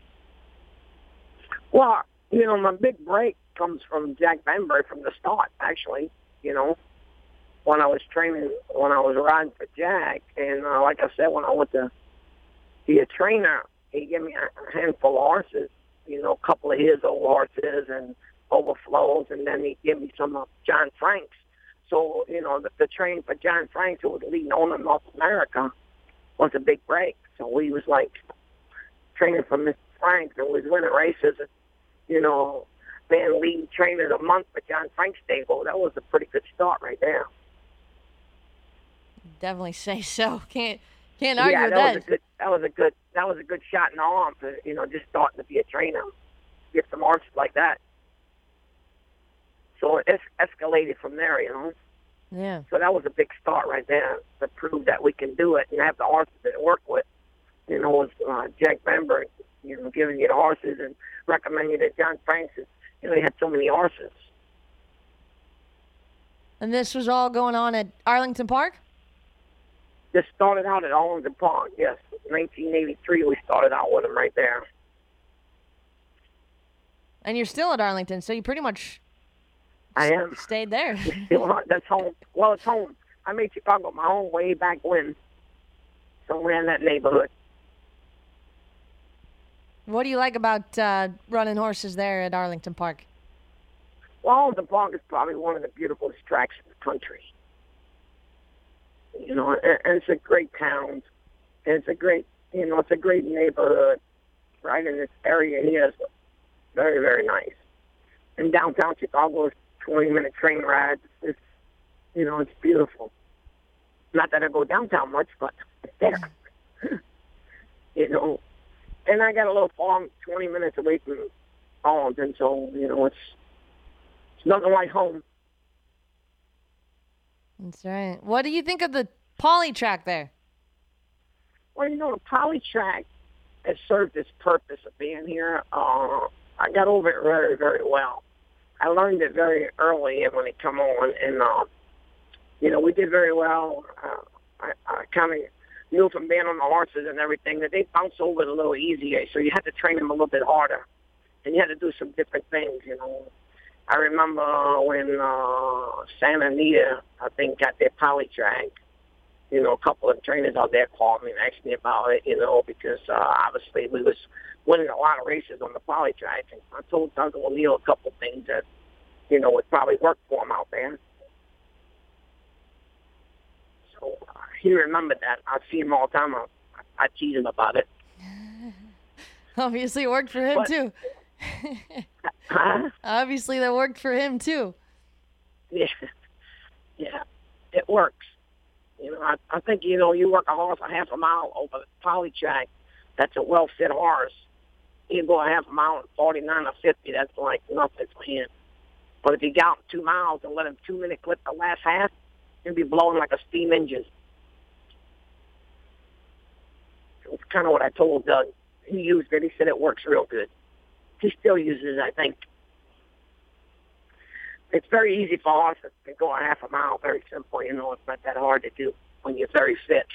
Well, you know, my big break comes from Jack Benbury from the start, actually, you know, when I was training, when I was riding for Jack. And uh, like I said, when I went to be a trainer, he gave me a handful of horses, you know, a couple of his old horses and overflows, and then he gave me some of John Frank's. So, you know, the, the training for John Franks, who was the leading owner in North America, was a big break. So we was like training for Mister Franks, and we was winning races. And, you know, being lead trainer of the month for John Frank's stable, that was a pretty good start right there. Definitely say so. Can't can't argue yeah, with that. that. Was a good, that was a good. That was a good shot in the arm for, you know, just starting to be a trainer, get some horses like that. So it es- escalated from there, you know. Yeah. So that was a big start right there to prove that we can do it and have the horses that work with. You know, it was uh, Jack Benbury, you know, giving you the horses and recommending you to John Franks. You know, he had so many horses. And this was all going on at Arlington Park? Just started out at Arlington Park, yes. nineteen eighty-three, we started out with him right there. And you're still at Arlington, so you pretty much I am. stayed there. Still, that's home. Well, it's home. I made Chicago my home way back when, somewhere in that neighborhood. What do you like about uh, running horses there at Arlington Park? Well, Arlington Park is probably one of the beautifulest tracks in the country. You know, and, and it's a great town. And it's a great, you know, it's a great neighborhood right in this area here. It's very, very nice. And downtown Chicago is twenty-minute train ride. It's, you know, it's beautiful. Not that I go downtown much, but it's there. You know, and I got a little farm twenty minutes away from Arlington, so, you know, it's, it's nothing like home. That's right. What do you think of the poly track there? Well, you know, the poly track has served its purpose of being here. Uh, I got over it very, very well. I learned it very early when it come on, and, uh, you know, we did very well. Uh, I, I kind of knew from being on the horses and everything that they bounce over it a little easier, so you had to train them a little bit harder, and you had to do some different things, you know. I remember when uh, Santa Anita, I think, got their poly track. You know, a couple of trainers out there called me and asked me about it, you know, because uh, obviously we was winning a lot of races on the poly track. And I told Doug O'Neill a couple of things that, you know, would probably work for him out there. So uh, he remembered that. I see him all the time. I, I tease him about it. Obviously, it worked for him, But, too. huh? Obviously, that worked for him, too. Yeah, yeah, it works. You know, I, I think, you know, you work a horse a half a mile over the poly track, that's a well-fit horse. You go a half a mile at forty-nine or fifty, that's like nothing for him. But if you got him two miles and let him two-minute clip the last half, he'll be blowing like a steam engine. kind of what I told Doug. He used it. He said it works real good. He still uses it, I think. It's very easy for horses to go a half a mile. Very simple. You know, it's not that hard to do when you're very fit.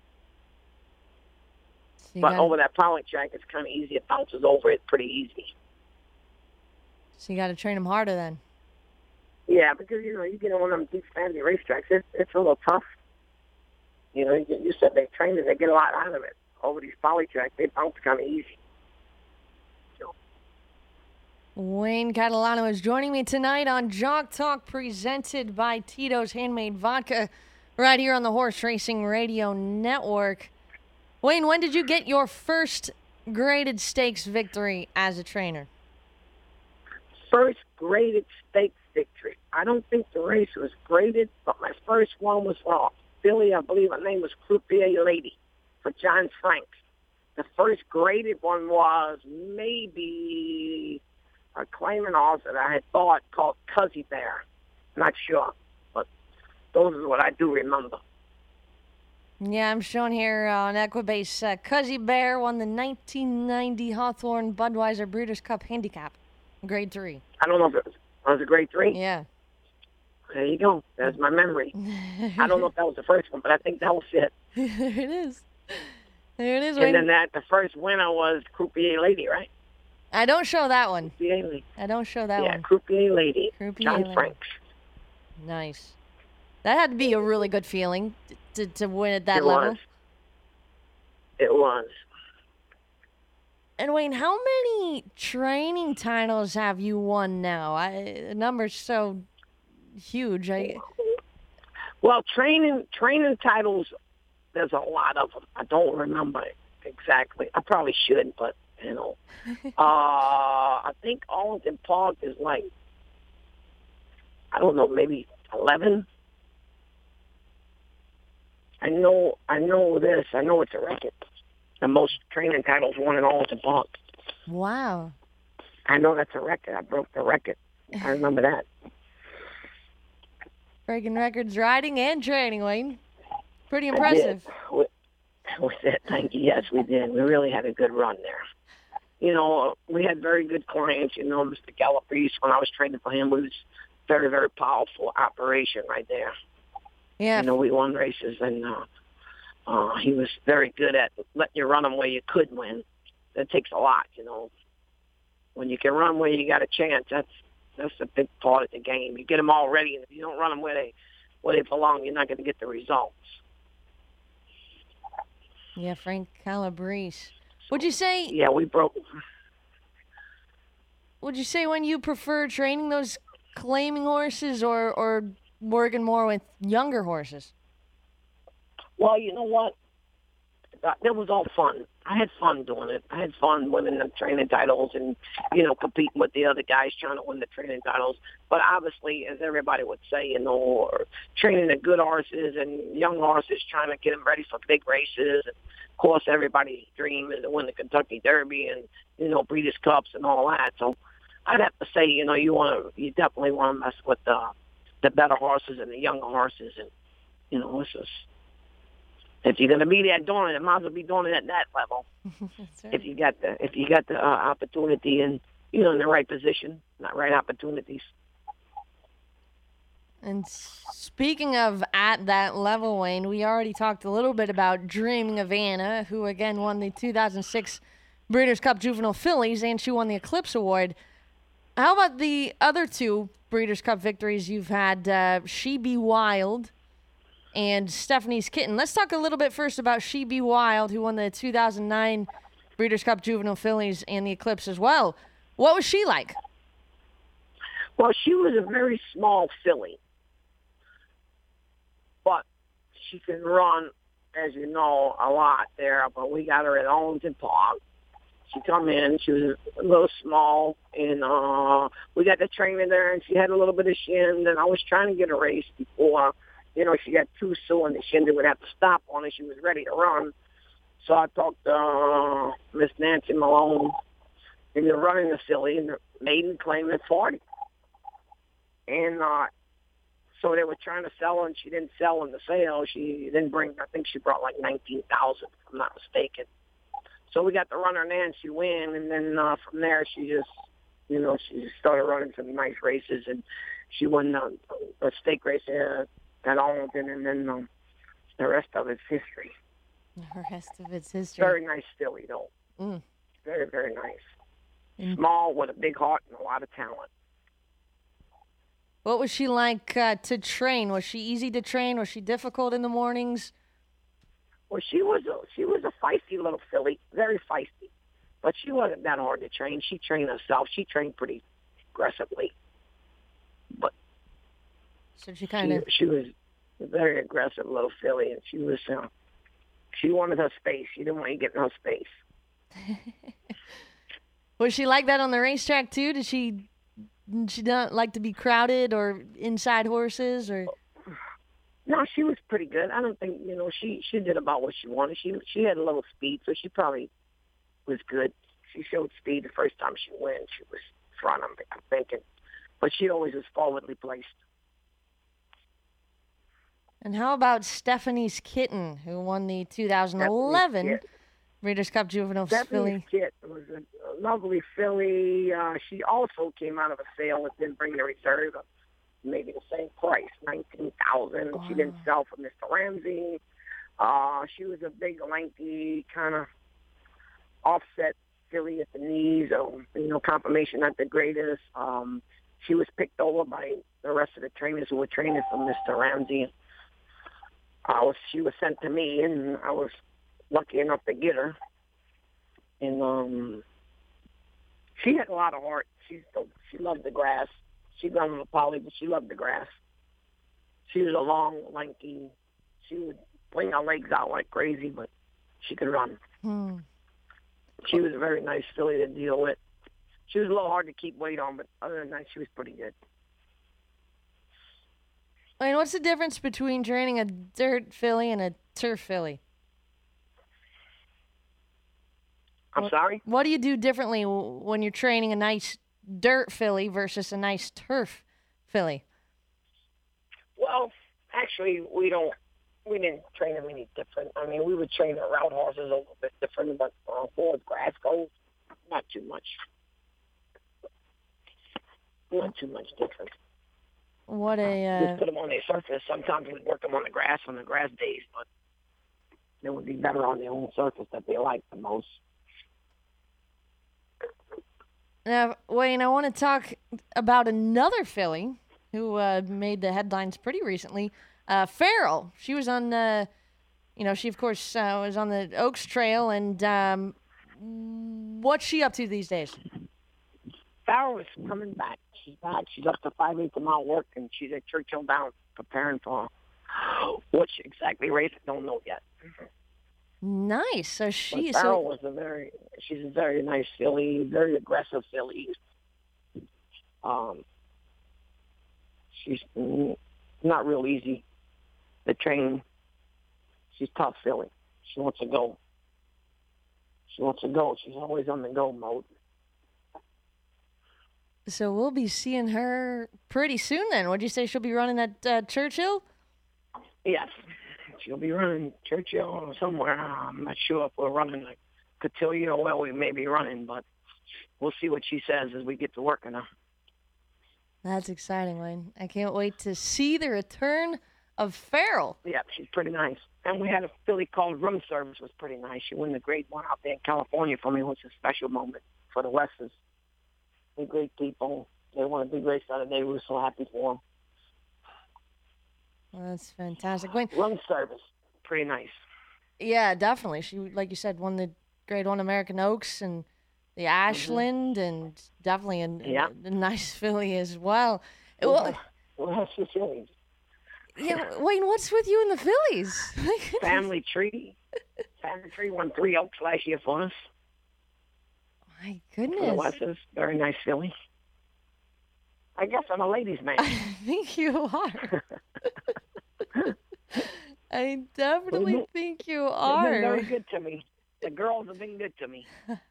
So but gotta, over that plowing track, it's kind of easy. It bounces over it pretty easy. So you got to train them harder then. Yeah, because, you know, you get on one of them deep fancy racetracks, it's, it's a little tough. You know, you, you said they train it, they get a lot out of it. Over these poly tracks, they bounce kind of easy. So. Wayne Catalano is joining me tonight on Jock Talk, presented by Tito's Handmade Vodka, right here on the Horse Racing Radio Network. Wayne, when did you get your first graded stakes victory as a trainer? First graded stakes victory. I don't think the race was graded, but my first one was for Billy, I believe her name was Croupier Lady, for John Franks. The first graded one was maybe a claimant horse that I had bought called Cuzzy Bear. Not sure, but those are what I do remember. Yeah, I'm showing here on Equibase. Uh, Cuzzy Bear won the nineteen ninety Hawthorne Budweiser Breeders' Cup Handicap, grade three. I don't know if it was, was it grade three? Yeah. There you go. That's my memory. I don't know if that was the first one, but I think that was it. There it is. There it is. And then that the first winner was Croupier Lady, right? I don't show that one. Croupier Lady. I don't show that yeah, one. Yeah, Croupier Lady. Croupier John Lady. Franks. Nice. That had to be a really good feeling to to win at that it level. Was. It was. And Wayne, how many training titles have you won now? I, the number's so huge. I. Well, training training titles, there's a lot of them. I don't remember exactly. I probably should, but, you know. uh, I think Arlington Park is like, I don't know, maybe eleven. I know I know this. I know it's a record. The most training titles won in Arlington Park. Wow. I know that's a record. I broke the record. I remember that. Breaking records, riding and training, Wayne. Pretty impressive. With, with it, thank you. Yes, we did. We really had a good run there. You know, we had very good clients. You know, Mister Galaprese, when I was training for him, it was very, very powerful operation right there. Yeah. You know, we won races, and uh, uh, he was very good at letting you run them where you could win. That takes a lot, you know. When you can run where you got a chance, that's that's a big part of the game. You get them all ready, and if you don't run them where they where they belong, you're not going to get the results. Yeah, Frank Calabrese. Would you say? Yeah, we broke. Would you say when you prefer training those claiming horses, or or working more with younger horses? Well, you know what? That was all fun. I had fun doing it. I had fun winning the training titles and, you know, competing with the other guys trying to win the training titles. But obviously, as everybody would say, you know, or training the good horses and young horses, trying to get them ready for big races. And of course, everybody's dream is to win the Kentucky Derby and, you know, Breeders' Cups and all that. So I'd have to say, you know, you want to, you definitely want to mess with the the better horses and the younger horses, and, you know, it's just, if you're going to be there doing it, it might as well be doing it at that level. Right. If you got the if you got the uh, opportunity and, you know, in the right position, not right opportunities. And speaking of at that level, Wayne, we already talked a little bit about Dreaming of Anna, who again won the two thousand six Breeders' Cup Juvenile Fillies, and she won the Eclipse Award. How about the other two Breeders' Cup victories you've had, uh, She Be Wild and Stephanie's Kitten? Let's talk a little bit first about She Be Wild, who won the two thousand nine Breeders' Cup Juvenile Fillies and the Eclipse as well. What was she like? Well, she was a very small filly, but she can run, as you know, a lot there. But we got her at Arlington Park. She come in, she was a little small, and uh, we got the trainer there, and she had a little bit of shin, and I was trying to get a race before, you know, she got too sore, and the shin would have to stop on her. She was ready to run. So I talked to uh, Miss Nancy Malone, and they're running the filly, and the maiden claim at forty. And uh, so they were trying to sell her, and she didn't sell in the sale. She didn't bring, I think she brought like nineteen thousand dollars, if I'm not mistaken. So we got the runner Nancy win, and then uh, from there she just, you know, she just started running some nice races, and she won the, the stake race uh, at Arlington, and then um, the rest of it's history. The rest of it's history. Very nice filly, though. Mm. Very, very nice. Mm. Small with a big heart and a lot of talent. What was she like uh, to train? Was she easy to train? Was she difficult in the mornings? Well, she was a, she was a feisty little filly, very feisty. But she wasn't that hard to train. She trained herself. She trained pretty aggressively. But so she kind of she, she was a very aggressive little filly, and she was uh, she wanted her space. She didn't want you getting her space. Was she like that on the racetrack too? Did she did she not like to be crowded or inside horses or? No, she was pretty good. I don't think you know she she did about what she wanted. She she had a little speed, so she probably was good. She showed speed the first time she went. She was front, I'm, I'm thinking. But she always was forwardly placed. And how about Stephanie's Kitten, who won the two thousand eleven Breeders' Cup Juvenile Stephanie's filly? Kitten was a lovely filly. Uh, she also came out of a sale that didn't bring the reserve up maybe the same price, nineteen thousand dollars. Wow. She didn't sell for Mister Ramsey. Uh, she was a big, lanky, kind of offset filly at the knees, or, you know, confirmation not the greatest. Um, she was picked over by the rest of the trainers who were training for Mister Ramsey. I was, she was sent to me, and I was lucky enough to get her. And um, she had a lot of heart. She she loved the grass. She ran with a poly, but she loved the grass. She was a long, lanky. She would bring her legs out like crazy, but she could run. Hmm. She was a very nice filly to deal with. She was a little hard to keep weight on, but other than that, she was pretty good. I mean, what's the difference between training a dirt filly and a turf filly? I'm what, sorry? What do you do differently when you're training a nice dirt filly versus a nice turf filly? Well, actually, we don't. We didn't train them any different. I mean, we would train the route horses a little bit different, but uh, for grass goes, not too much. Not too much different. What a... Uh... Just put them on their surface. Sometimes we'd work them on the grass on the grass days, but they would be better on their own surface that they like the most. Now, Wayne, I want to talk about another filly who uh, made the headlines pretty recently. Uh, Farrell. She was on the, you know, she, of course, uh, was on the Oaks Trail. And um, what's she up to these days? Farrell is coming back. She's back. She's up to five eighths of mile work, and she's at Churchill Downs preparing for what she exactly race. I don't know yet. Nice. So she but Farrell so... was a very, she's a very nice filly, very aggressive filly. Um, she's not real easy to train. She's tough filly. She wants to go. She wants to go. She's always on the go mode. So we'll be seeing her pretty soon then. Would you say she'll be running at uh, Churchill? Yes. She'll be running Churchill or somewhere. I'm not sure if we're running like Cotillo. Well, we may be running, but we'll see what she says as we get to work on her. That's exciting, Wayne. I can't wait to see the return of Farrell. Yeah, she's pretty nice. And we had a filly called Room Service, was pretty nice. She won the grade one out there in California for me. It was a special moment for the Westers. They're great people. They won a big race the other day. We were so happy for them. Well, that's fantastic. Wayne, Room Service, pretty nice. Yeah, definitely. She, like you said, won the grade one American Oaks and the Ashland, mm-hmm. and definitely a, yeah. a, a nice filly as well. Well, well that's the fillies. Yeah, Wayne, what's with you and the fillies? Family Tree. Family Tree won three Oaks last year for us. My goodness. For the Westers, very nice filly. I guess I'm a ladies' man. I think you are. I definitely been, think you are. They've been very good to me. The girls have been good to me.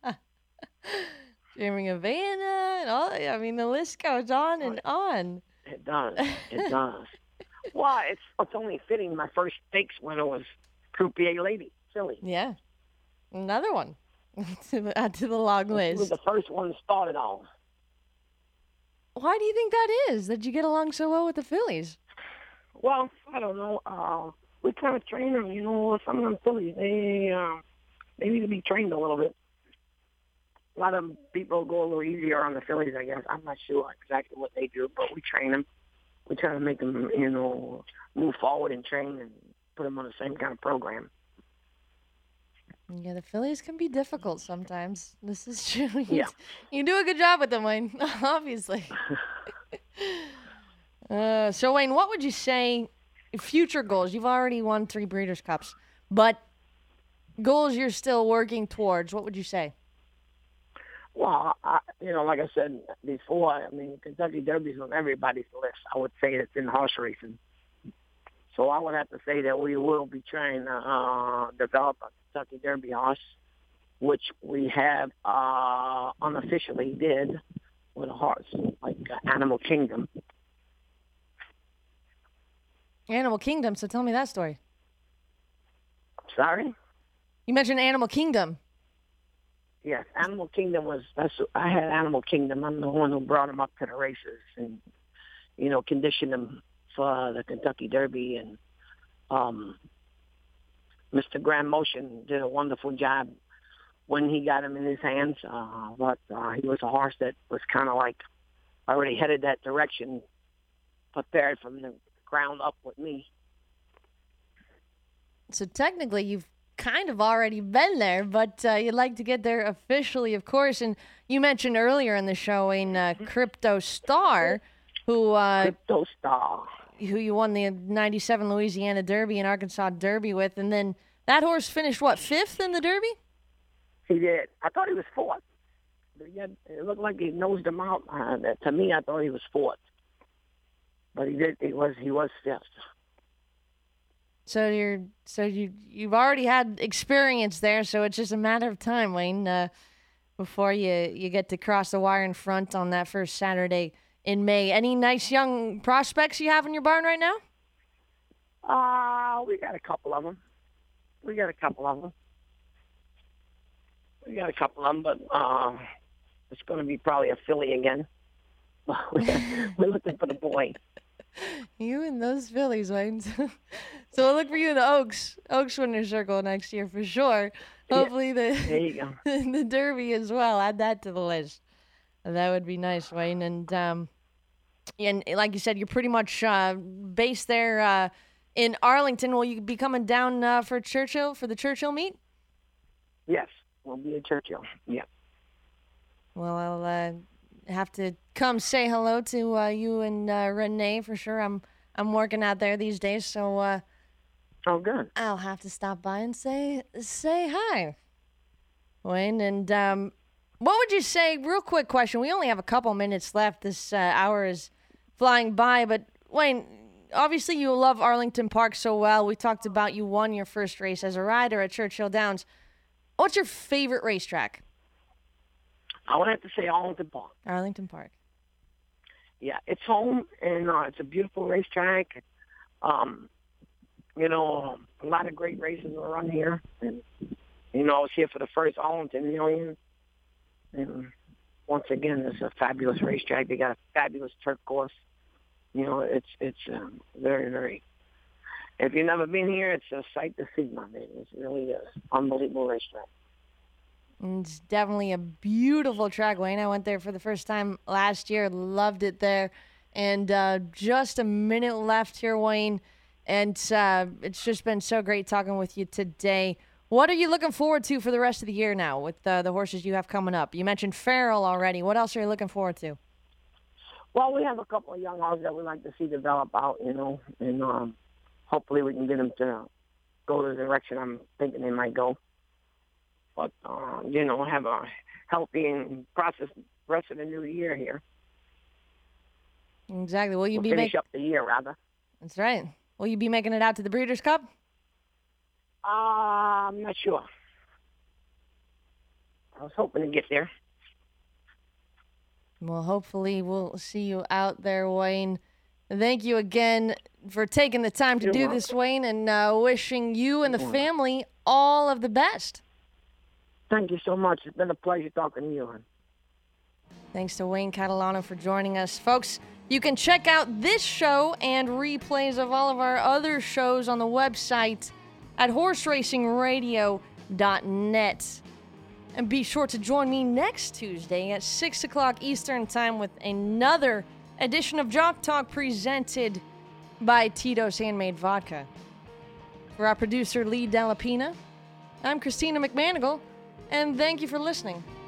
Jamie Havana and all. I mean, the list goes on and on. It does. It does. Well, it's it's only fitting. My first stakes winner was Croupier Lady, silly. Yeah, another one. to, the, uh, to the long list. He was the first one started on. Why do you think that is? That you get along so well with the fillies? Well, I don't know. Uh, we kind of train them. You know, some of them fillies, they uh, they need to be trained a little bit. A lot of people go a little easier on the fillies, I guess. I'm not sure exactly what they do, but we train them. We try to make them, you know, move forward and train and put them on the same kind of program. Yeah, the fillies can be difficult sometimes. This is true. You, Yeah. you do a good job with them, Wayne, obviously. uh, so, Wayne, what would you say future goals? You've already won three Breeders' Cups, but goals you're still working towards, what would you say? Well, I, you know, like I said before, I mean, Kentucky Derby's on everybody's list. I would say it's in horse racing. So I would have to say that we will be trying to uh, develop a Kentucky Derby horse, which we have uh, unofficially did with a horse like uh, Animal Kingdom. Animal Kingdom, so tell me that story. Sorry? You mentioned Animal Kingdom. Yes, Animal Kingdom was, that's, I had Animal Kingdom. I'm the one who brought him up to the races and, you know, conditioned him for the Kentucky Derby. And um, Mister Grand Motion did a wonderful job when he got him in his hands. Uh, but uh, he was a horse that was kind of like already headed that direction, prepared from the ground up with me. So technically you've kind of already been there, but uh, you'd like to get there officially, of course. And you mentioned earlier in the show, in uh, Crypto Star, who uh, Crypto Star, who you won the ninety-seven Louisiana Derby and Arkansas Derby with, and then that horse finished what, fifth in the Derby? He did. I thought he was fourth. But he had, it looked like he nosed him out. Uh, to me, I thought he was fourth, but he did. He was. He was fifth. So you're so you you've already had experience there, so it's just a matter of time, Wayne, uh, before you you get to cross the wire in front on that first Saturday in May. Any nice young prospects you have in your barn right now? Uh, we got a couple of them. We got a couple of them. We got a couple of them, but uh, it's going to be probably a filly again. We're looking for the boy. You and those fillies, Wayne. So we'll look for you in the Oaks, Oaks Winner's Circle next year for sure. Hopefully Yeah, the there you go. the Derby as well. Add that to the list. That would be nice, Wayne. And um, and like you said, you're pretty much uh, based there uh, in Arlington. Will you be coming down uh, for Churchill for the Churchill meet? Yes, we'll be at Churchill. Yeah. Well, I'll uh, have to come say hello to uh, you and uh, Renee for sure. I'm I'm working out there these days, so uh, oh, good. I'll have to stop by and say say hi, Wayne. And um, what would you say? Real quick question. We only have a couple minutes left. This uh, hour is flying by, but Wayne, obviously you love Arlington Park so well. We talked about you won your first race as a rider at Churchill Downs. What's your favorite racetrack? I would have to say Arlington Park. Arlington Park. Yeah, it's home, and uh, it's a beautiful racetrack. Um, you know, a lot of great races are run here. And, you know, I was here for the first Arlington Million. And once again, it's a fabulous racetrack. They got a fabulous turf course. You know, it's it's um, very, very... If you've never been here, it's a sight to see, my man. It's really an unbelievable racetrack. It's definitely a beautiful track, Wayne. I went there for the first time last year. Loved it there. And uh, just a minute left here, Wayne. And uh, it's just been so great talking with you today. What are you looking forward to for the rest of the year now with uh, the horses you have coming up? You mentioned Farrell already. What else are you looking forward to? Well, we have a couple of young horses that we'd like to see develop out, you know, and um, hopefully we can get them to go to the direction I'm thinking they might go. But, uh, you know, have a healthy and process rest of the new year here. Exactly. Will you we'll be finish make- up the year, rather. That's right. Will you be making it out to the Breeders' Cup? Uh, I'm not sure. I was hoping to get there. Well, hopefully we'll see you out there, Wayne. Thank you again for taking the time to You're do welcome. this, Wayne, and uh, wishing you and the You're welcome. family all of the best. Thank you so much. It's been a pleasure talking to you. Hon. Thanks to Wayne Catalano for joining us. Folks, you can check out this show and replays of all of our other shows on the website at horse racing radio dot net. And be sure to join me next Tuesday at six o'clock Eastern Time with another edition of Jock Talk presented by Tito's Handmade Vodka. For our producer, Lee Dallapina, I'm Christina McManigal, and thank you for listening.